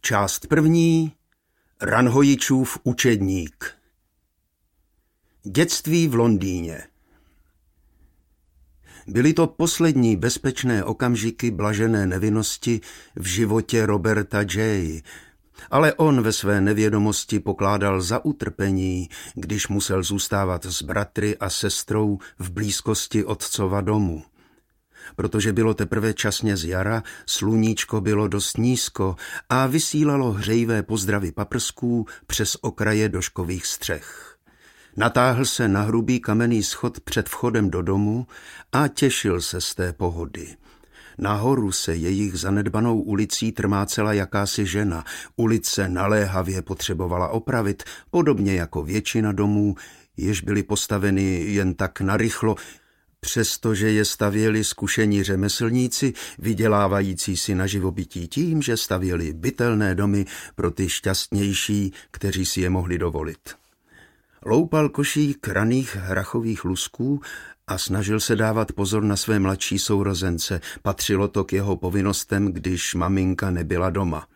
Část první. Ranhojičův učedník. Dětství v Londýně. Byly to poslední bezpečné okamžiky blažené nevinnosti v životě Roberta J., ale on ve své nevědomosti pokládal za utrpení, když musel zůstávat s bratry a sestrou v blízkosti otcova domu. Protože bylo teprve časně z jara, sluníčko bylo dost nízko a vysílalo hřejivé pozdravy paprsků přes okraje doškových střech. Natáhl se na hrubý kamenný schod před vchodem do domu a těšil se z té pohody. Nahoru se jejich zanedbanou ulicí trmácela jakási žena. Ulice naléhavě potřebovala opravit, podobně jako většina domů, jež byly postaveny jen tak narychlo, přestože je stavěli zkušení řemeslníci, vydělávající si na živobytí tím, že stavěli bytelné domy pro ty šťastnější, kteří si je mohli dovolit. Loupal košík raných hrachových lusků a snažil se dávat pozor na své mladší sourozence. Patřilo to k jeho povinnostem, když maminka nebyla doma.